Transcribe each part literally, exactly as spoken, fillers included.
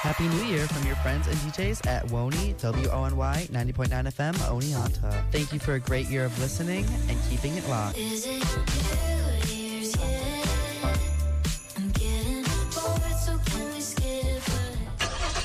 Happy New Year from your friends and D Js at Wony, W O N Y, ninety point nine F M, Oneonta. Thank you for a great year of listening and keeping it locked. Is it New Year's yet? I'm getting bored, so can we skip it?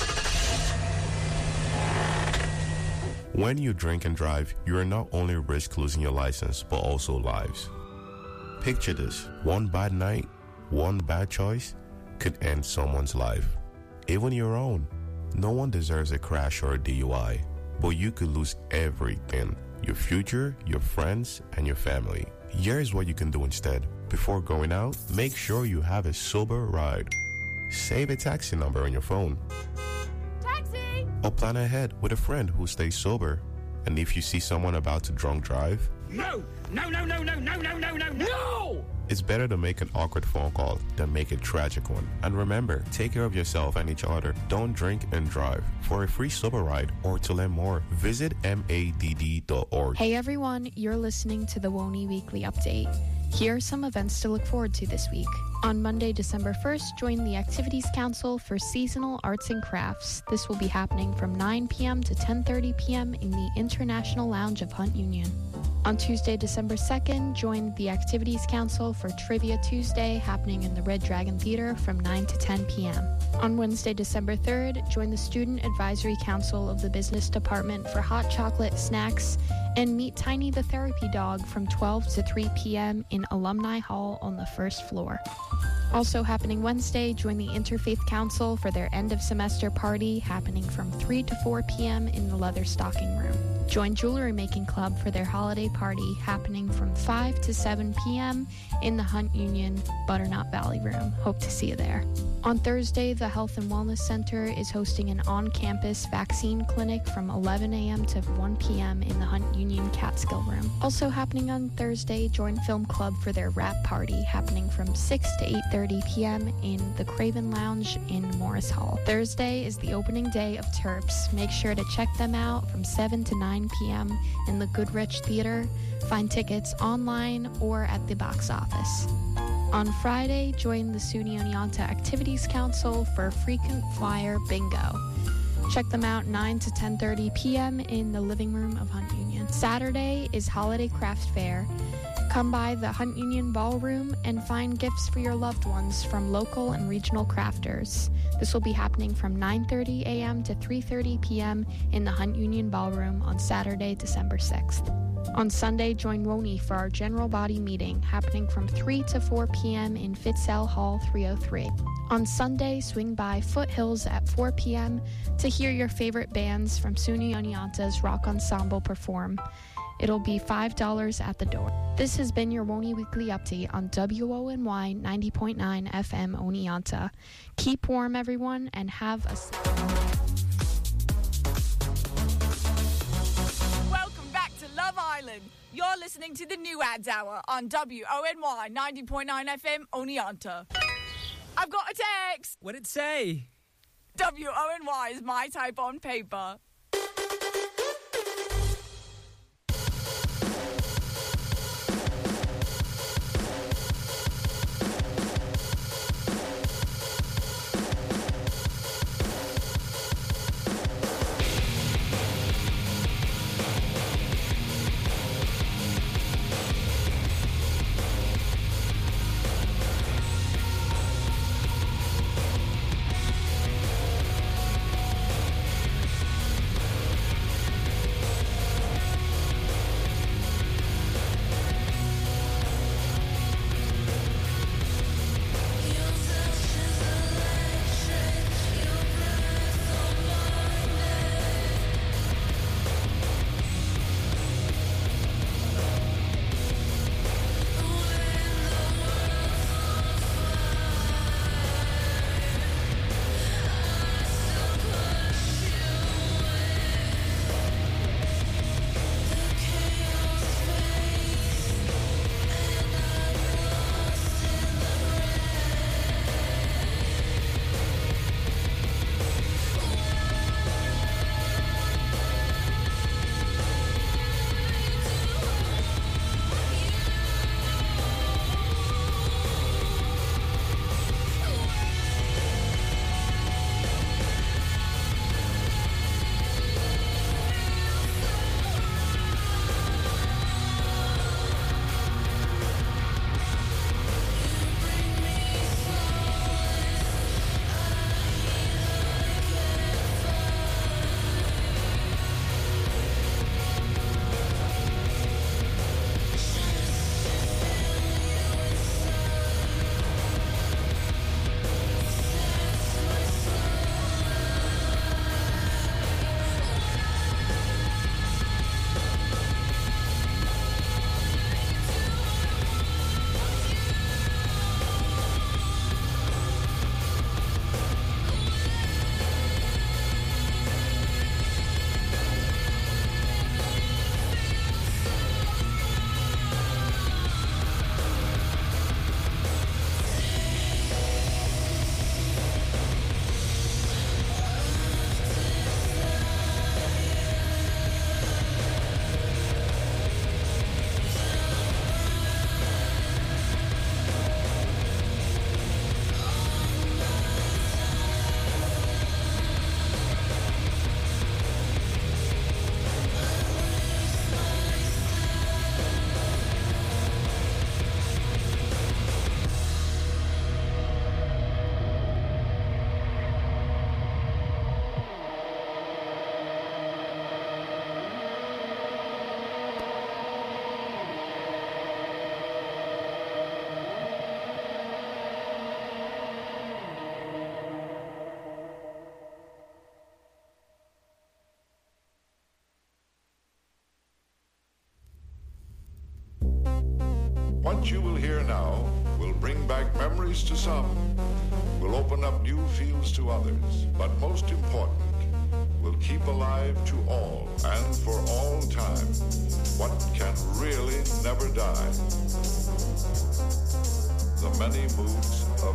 When you drink and drive, you are not only risk losing your license, but also lives. Picture this. One bad night, one bad choice could end someone's life. Even your own. No one deserves a crash or a D U I, but you could lose everything. Your future, your friends, and your family. Here's what you can do instead. Before going out, make sure you have a sober ride. Save a taxi number on your phone. Taxi! Or plan ahead with a friend who stays sober. And if you see someone about to drunk drive, No! No, no, no, no, no, no, no, no, no! it's better to make an awkward phone call than make a tragic one. And remember, take care of yourself and each other. Don't drink and drive. For a free sober ride or to learn more, visit M A D D dot org. Hey everyone, you're listening to the Wony Weekly Update. Here are some events to look forward to this week. On Monday, December first, join the Activities Council for Seasonal Arts and Crafts. This will be happening from nine p.m. to ten thirty p.m. in the International Lounge of Hunt Union. On Tuesday, December second, join the Activities Council for Trivia Tuesday, happening in the Red Dragon Theater from nine to ten p.m. On Wednesday, December third, join the Student Advisory Council of the Business Department for hot chocolate, snacks, and meet Tiny the Therapy Dog from twelve to three p.m. in Alumni Hall on the first floor. Also happening Wednesday, join the Interfaith Council for their end-of-semester party, happening from three to four p.m. in the Leather Stocking Room. Join Jewelry Making Club for their holiday party, happening from five to seven p.m. in the Hunt Union Butternut Valley Room. Hope to see you there. On Thursday, the Health and Wellness Center is hosting an on-campus vaccine clinic from eleven a.m. to one p.m. in the Hunt Union Catskill Room. Also happening on Thursday, join Film Club for their wrap party, happening from six to eight thirty p.m. in the Craven Lounge in Morris Hall. Thursday is the opening day of Terps. Make sure to check them out from seven to nine p.m. in the Goodrich Theater. Find tickets online or at the box office. On Friday, join the SUNY Oneonta Activities Council for Frequent Flyer Bingo. Check them out nine to ten thirty p.m. in the living room of Hunt Union. Saturday is Holiday Craft Fair. Come by the Hunt Union Ballroom and find gifts for your loved ones from local and regional crafters. This will be happening from nine thirty a.m. to three thirty p.m. in the Hunt Union Ballroom on Saturday, December sixth. On Sunday, join Wony for our general body meeting, happening from three to four p.m. in Fitzell Hall three oh three. On Sunday, swing by Foothills at four p.m. to hear your favorite bands from SUNY Oneonta's Rock Ensemble perform. It'll be five dollars at the door. This has been your Wony Weekly Update on W O N Y ninety point nine F M Oneonta. Keep warm, everyone, and have a... Welcome back to Love Island. You're listening to the New Ads Hour on W O N Y ninety point nine F M Oneonta. I've got a text. What'd it say? W O N Y is my type on paper. What you will hear now will bring back memories to some, will open up new fields to others, but most important, will keep alive to all and for all time what can really never die. The many moods of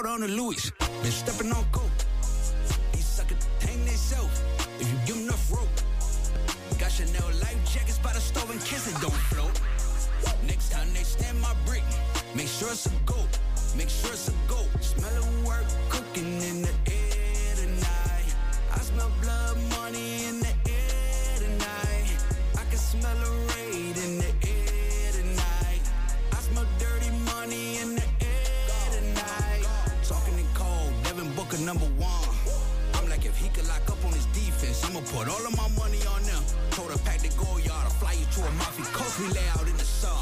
powder on the Louis. Been stepping on coke. These suckers hang themselves if you give them enough rope. Got Chanel life jackets by the stove and kiss it, don't float. Next time they stand my brick, make sure it's a goat. Make sure it's a goat. Smell of work cooking in the air tonight. I smell blood money in the air tonight. I can smell a raid in the air tonight. I smell dirty money in the air tonight. Talking in cold, Devin Booker number one. I'm like, if he could lock up on his defense, I'ma put all of my money on them. Told her pack the go yard, I'll fly you to a mafia coast, we lay out in the sun.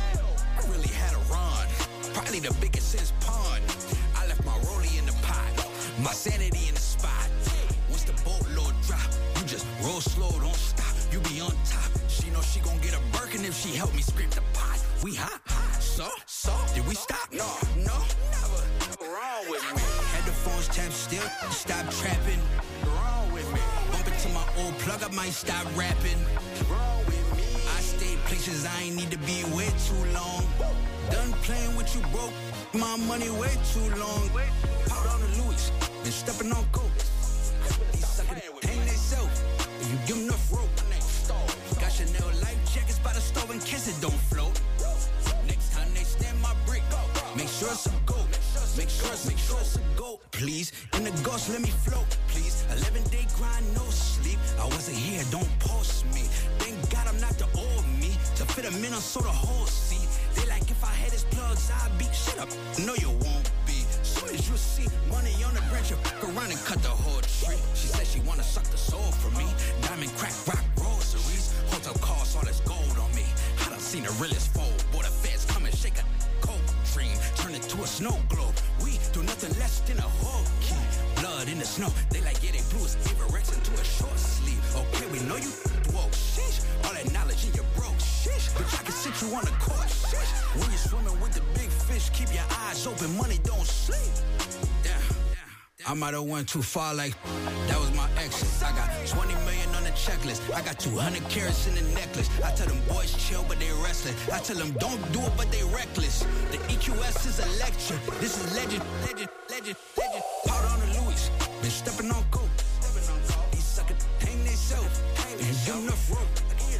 I really had a run, probably the biggest since pun. I left my rollie in the pot, my sanity in the spot. Once the boatload drop, you just roll slow, don't stop, you be on top. She know she gon' get a Birkin if she help me scrape the pot. We hot, so, so, did we stop? No, no, never. Wrong with me. Headphones tapped still, stop trapping. Wrong with me. Bump into my old plug, I might stop rapping. Wrong with me. I stayed places I ain't need to be way too long. Done playing with you broke, my money way too long. Powder on the Louis, been stepping on coke. These suckers hang themselves if you give them enough rope. Got Chanel life jackets by the stove and kiss it, don't float. Next time they stand my brick, make sure it's a goat. Make sure it's, make sure it's a goat, please. In the ghost, let me float, please. eleven day grind, no sleep. I wasn't here, don't post me. Thank God I'm not the old me. To fit them in, I saw the whole seat. They like if I had his plugs, I'd be. Shut up, no you won't be. Soon as you see money on the branch, you fuck around and cut the whole tree. She said she wanna suck the soul from me. Diamond, crack, rock, rosaries. Hotel costs, all this gold on me. I done seen the realest fold. Boy, the feds come and shake a cold dream. Turn it to a snow globe. We do nothing less than a whole key. Blood in the snow. They like, yeah, they blew his Averex into a short sleeve. Okay, we know you woke. Sheesh. All that knowledge in your broke. Sheesh. But I can sit you on the court. Sheesh. When you're swimming with the big fish, keep your eyes open. Money don't sleep. Damn. I might have went too far, like that was my exit. I got twenty million on the checklist. I got two hundred carats in the necklace. I tell them boys chill, but they restless. I tell them don't do it, but they reckless. The E Q S is electric. This is legend, legend, legend, legend. Powder on the Louis, been stepping on coke. These suckers hang themselves if you give them enough rope.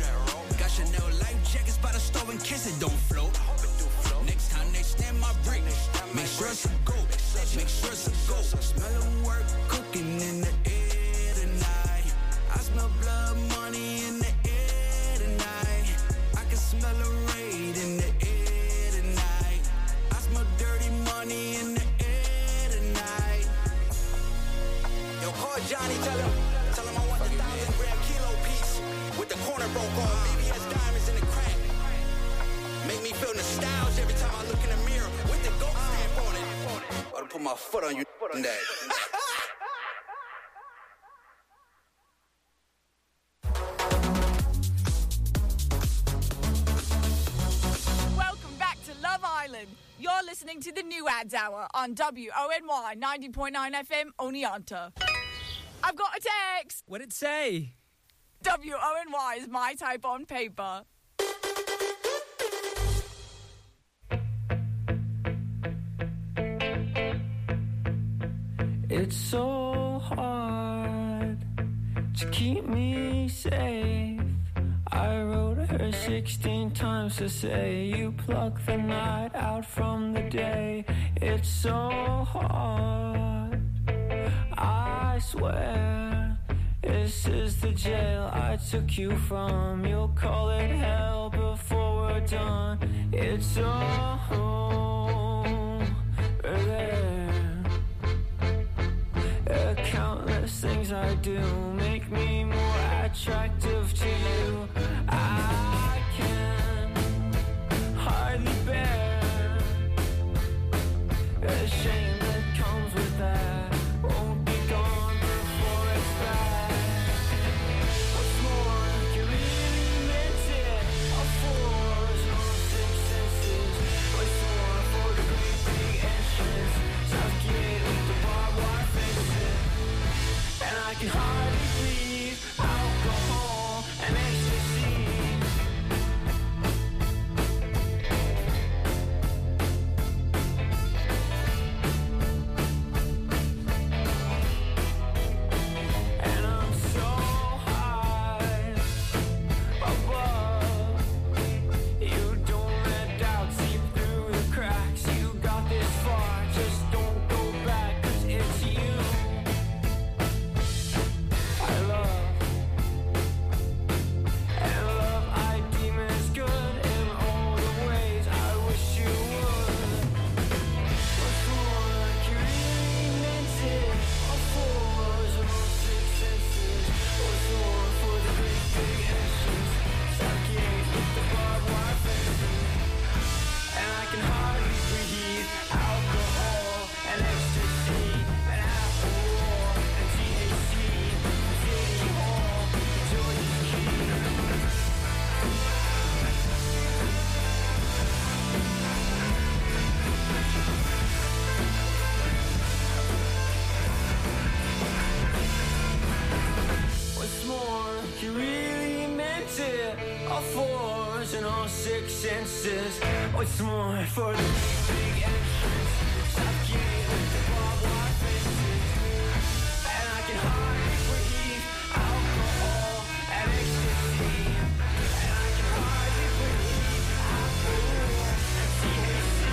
Got Chanel life jackets by the stove and kiss it, don't float. Next time they stand my brick, make sure it's a goat. Make sure it's a goat. Smell of work cooking in the air tonight. I smell blood money in the air tonight. I can smell a raid in the air tonight. I smell dirty money in the air tonight. Yo, call Johnny, tell him, tell him I want the thousand gram kilo piece with the corner broke off. B B S diamonds in the crack. Make me feel nostalgia every time I look in the mirror with the goat stamp on it. About to put my foot on you that. Welcome back to Love Island. You're listening to the New Ads Hour on W O N Y ninety point nine F M Oneonta. I've got a text. What'd it say? W O N Y is my type on paper. It's so hard to keep me safe. I wrote her sixteen times to say you pluck the night out from the day. It's so hard, I swear. This is the jail I took you from. You'll call it hell before we're done. It's all there. Uh, countless things I do make me more attractive to you. I can hardly bear the shame that comes with that. Won't be gone before it's back. What's more, you really meant it. All fours, all six senses. What's more for the great big entrance? Suffocate with the barbed wire fences. And I can hardly all fours and all six senses. What's more for the big entrance? Suffocate with the barbed wire fences, and I can hardly breathe. Alcohol and ecstasy, and I can hardly breathe. Alcohol and T H C.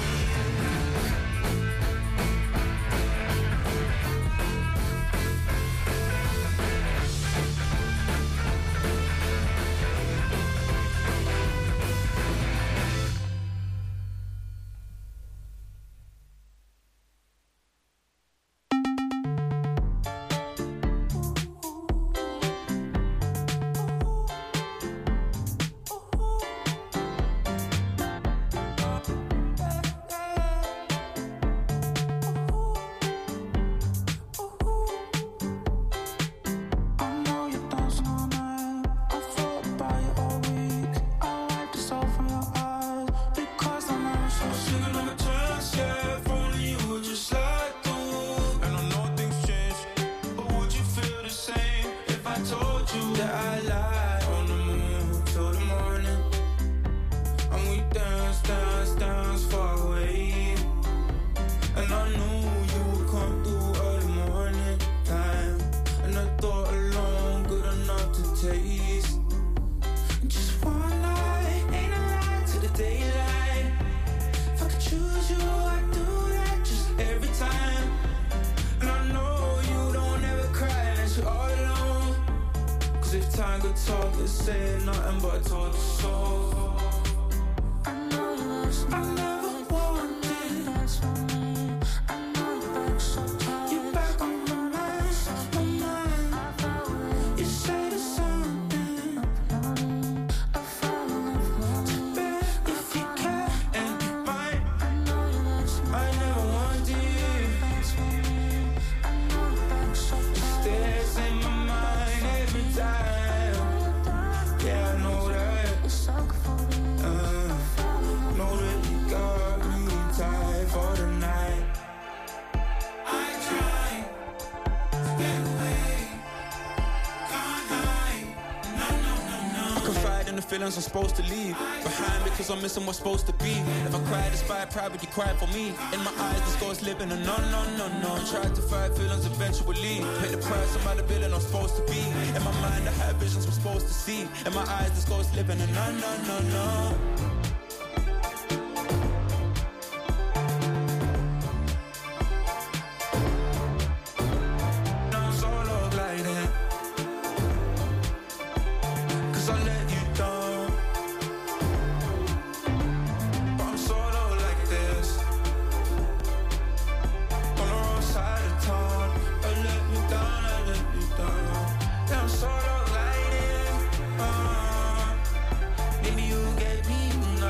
I'm supposed to leave behind because I'm missing what's supposed to be. If I cry despite private, you cry for me. In my eyes, this ghost living a no, no, no, no. Tried to fight feelings eventually. Pay the price, I'm out of building I'm supposed to be. In my mind, I have visions I'm supposed to see. In my eyes, this ghost living a no, no, no, no. Maybe you get me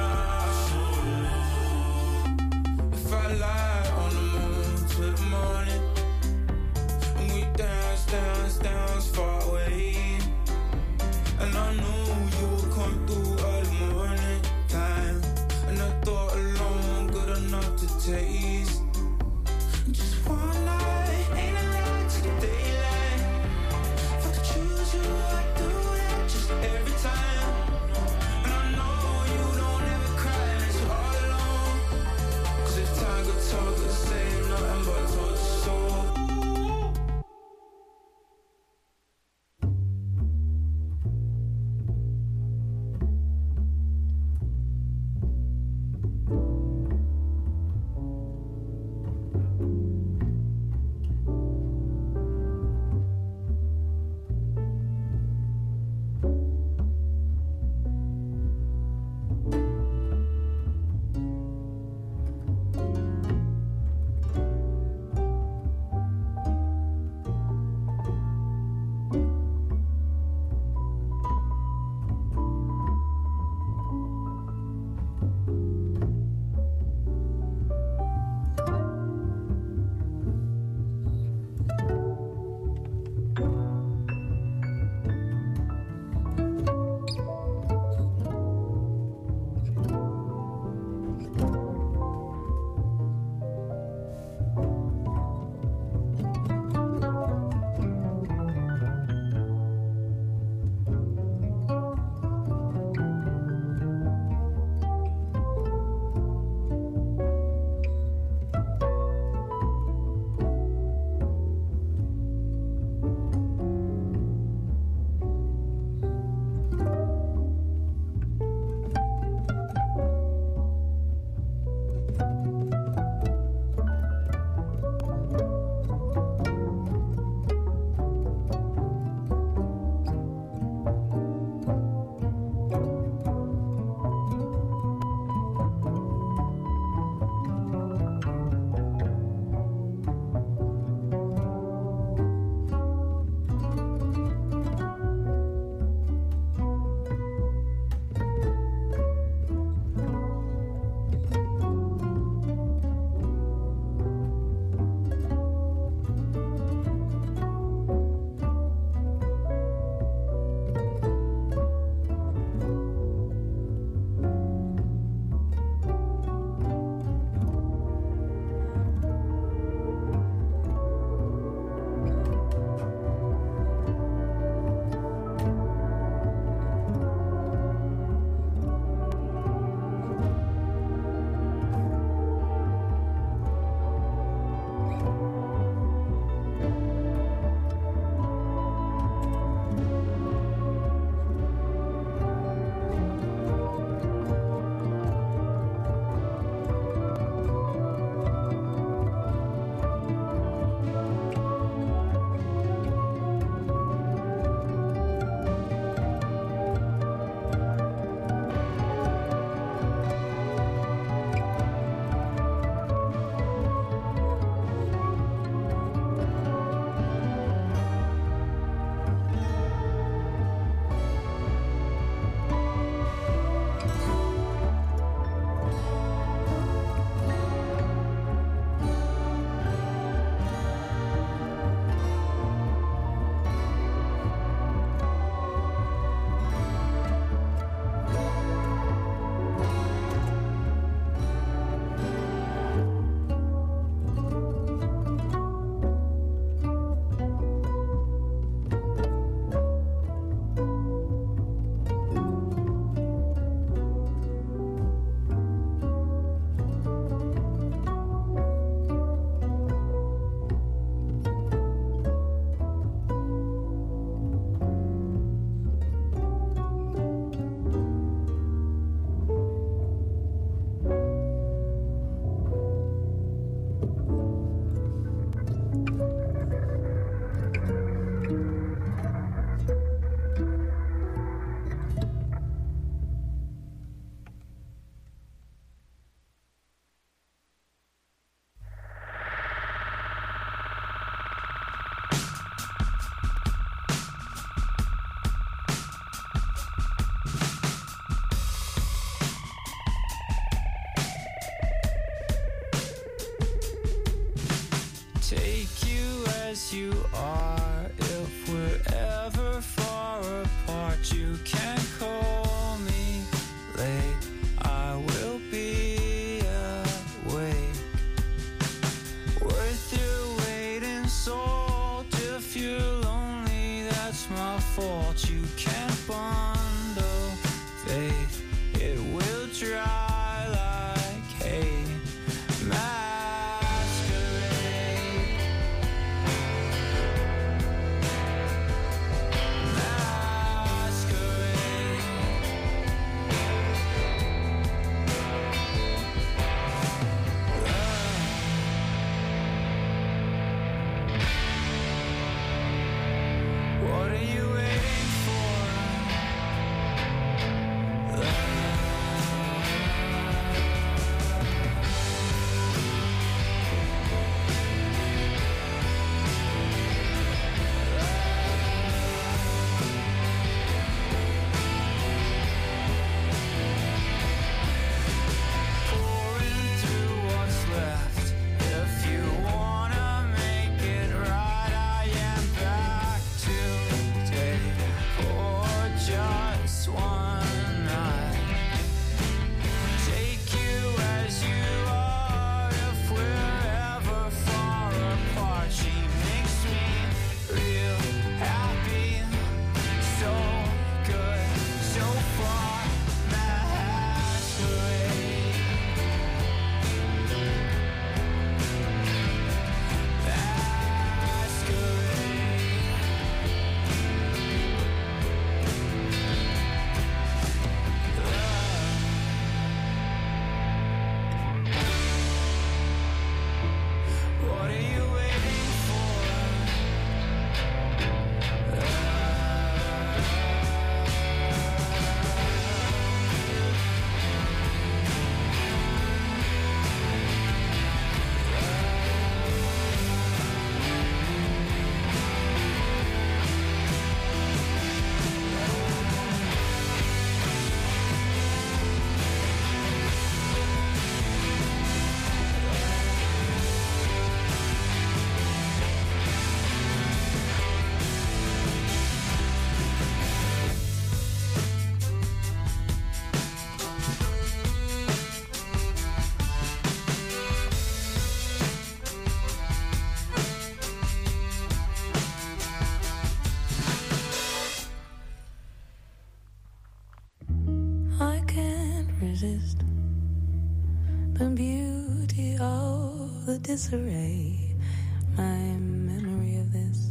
resist the beauty of the disarray. My memory of this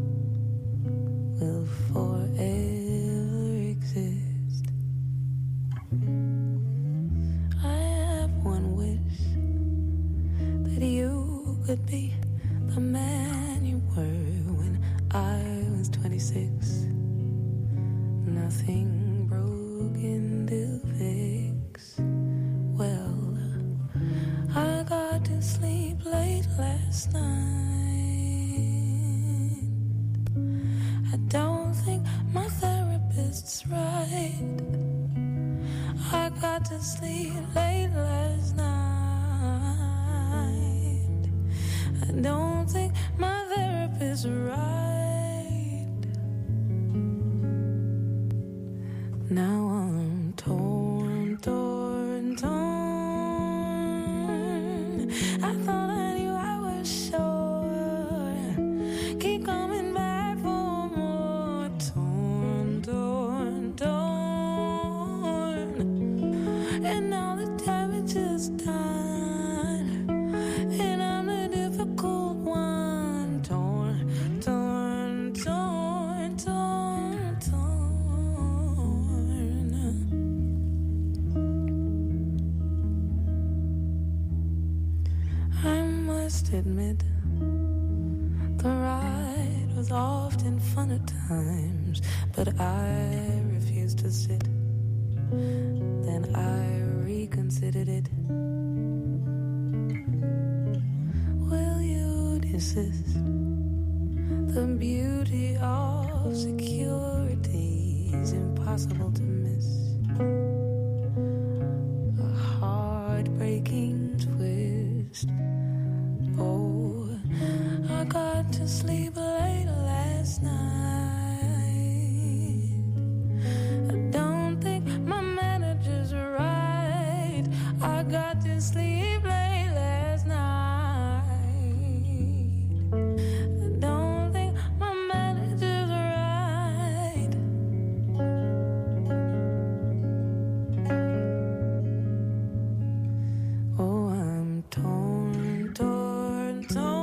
will forever exist. I have one wish, that you could be the man you were when I was twenty-six. Nothing broken to fix. Well, I got to sleep late last night. I don't think my therapist's right. I got to sleep late last night. I don't think my therapist's right. Now I'm torn, torn, torn. I thought I knew I was sure. Keep coming back for more. Torn, torn, torn. And now the damage is done, and I'm the difficult one. Torn, torn, torn, torn, torn. I must admit, the ride was often fun at times, but I refused to sit. Then I reconsidered it. Will you desist? The beauty of security is impossible to miss. A heartbreaking twist. Oh, I got to sleep late last night. I don't think my manager's right. I got to sleep late last night. I don't think my manager's right. Oh, I'm torn, torn,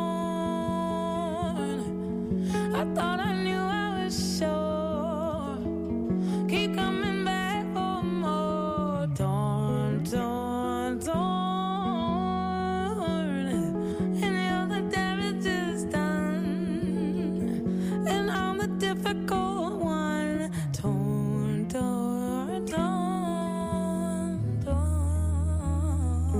torn. I thought I knew I was sure. Keep coming back for more. Torn, torn, torn. And now the damage is done, and I'm the difficult one. Torn, torn, torn, torn.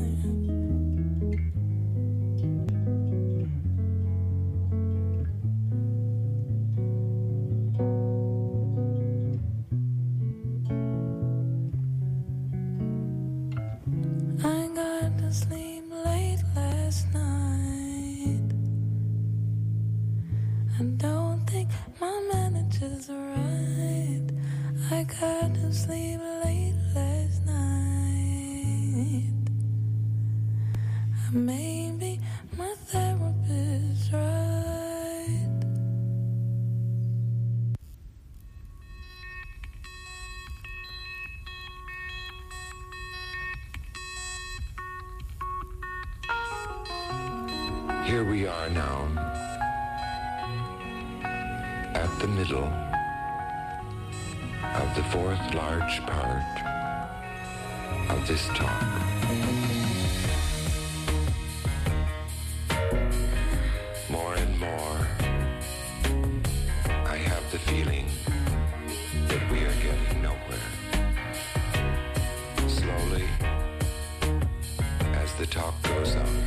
I got to sleep late last night. I don't think my manager's right. I got to sleep late last night. Maybe my therapist's right. Here we are now, at the middle of the fourth large part of this talk. More and more, I have the feeling that we are getting nowhere. Slowly, as the talk goes on,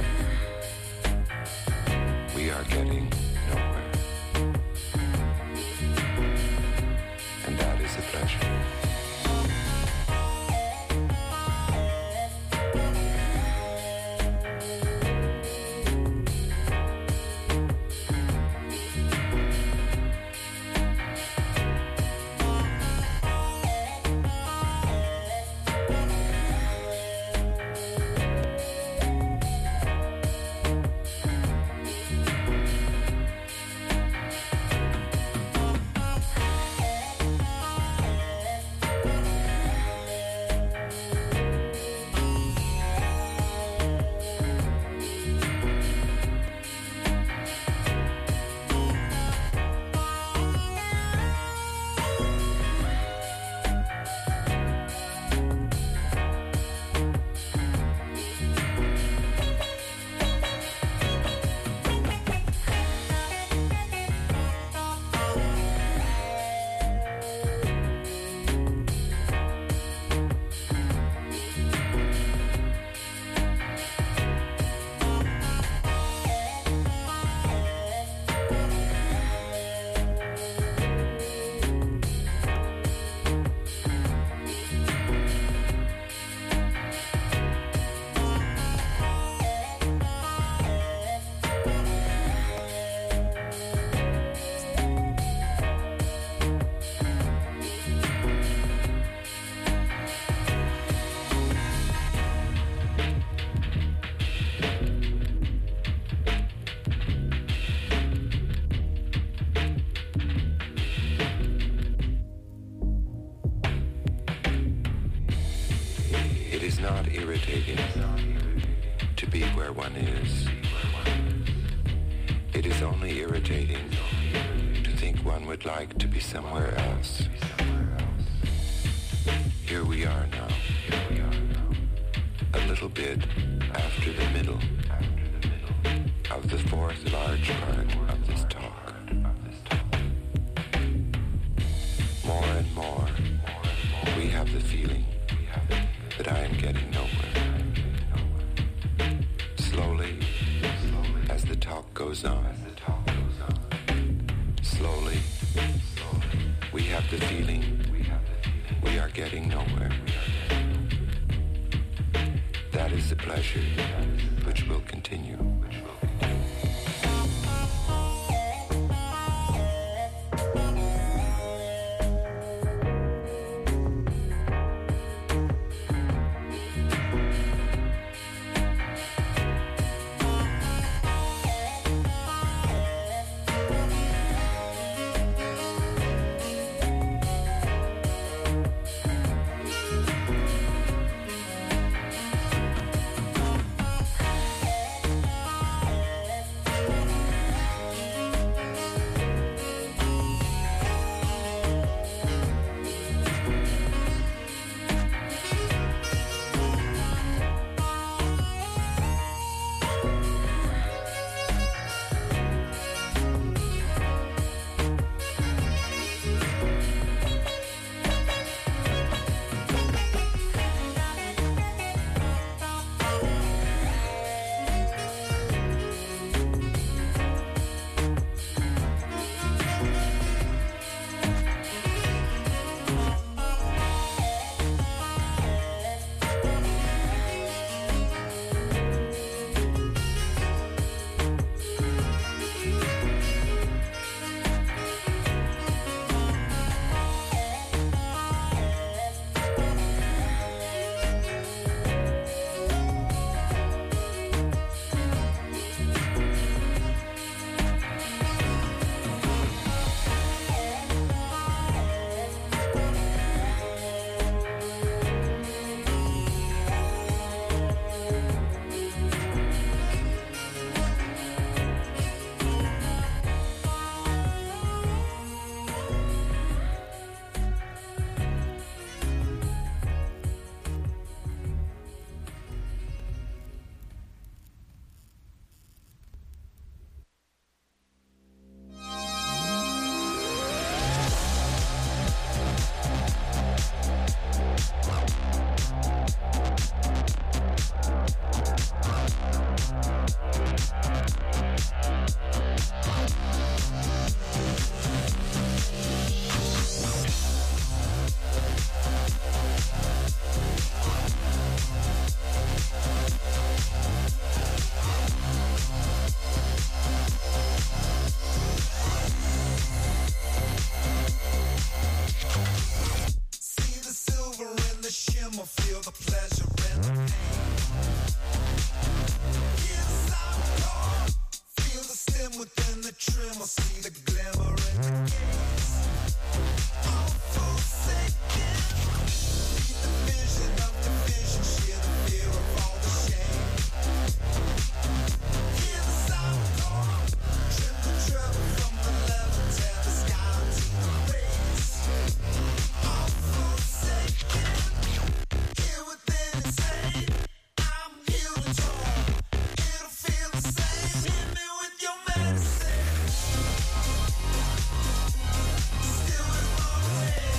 we are getting nowhere. And that is a pleasure. not irritating to be where one is. It is only irritating to think one would like to be somewhere else. Here we are now, a little bit after the middle of the fourth large part of this talk. More and more, we have the feeling that I am getting nowhere. Slowly, as the talk goes on, slowly, we have the feeling we are getting nowhere. That is the pleasure which will continue. Still with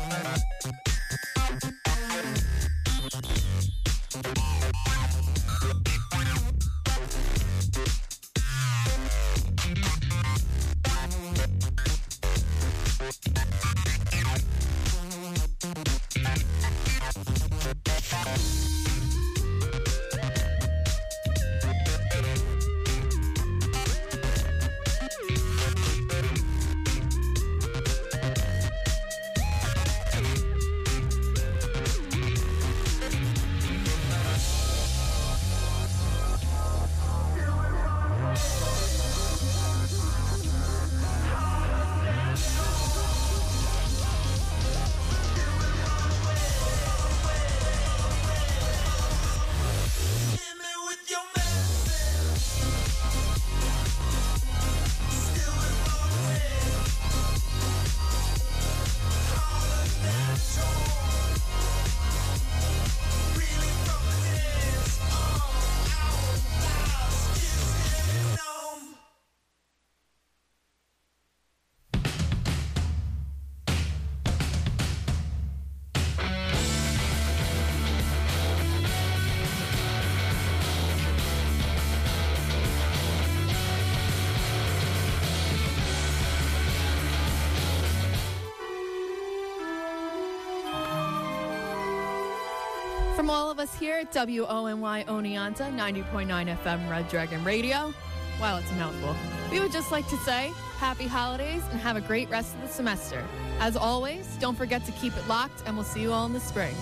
From all of us here at W O N Y Oneonta, ninety point nine F M Red Dragon Radio, wow, it's a mouthful. We would just like to say happy holidays and have a great rest of the semester. As always, don't forget to keep it locked, and we'll see you all in the spring.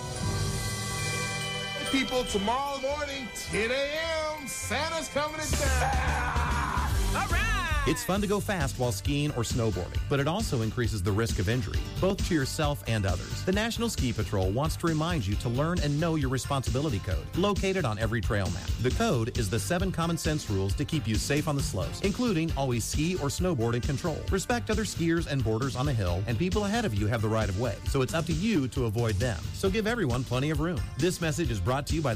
People, tomorrow morning, ten a.m., Santa's coming to town. All right. It's fun to go fast while skiing or snowboarding, but it also increases the risk of injury, both to yourself and others. The National Ski Patrol wants to remind you to learn and know your responsibility code, located on every trail map. The code is the seven common sense rules to keep you safe on the slopes, including always ski or snowboard in control. Respect other skiers and boarders on the hill, and people ahead of you have the right of way, so it's up to you to avoid them. So give everyone plenty of room. This message is brought to you by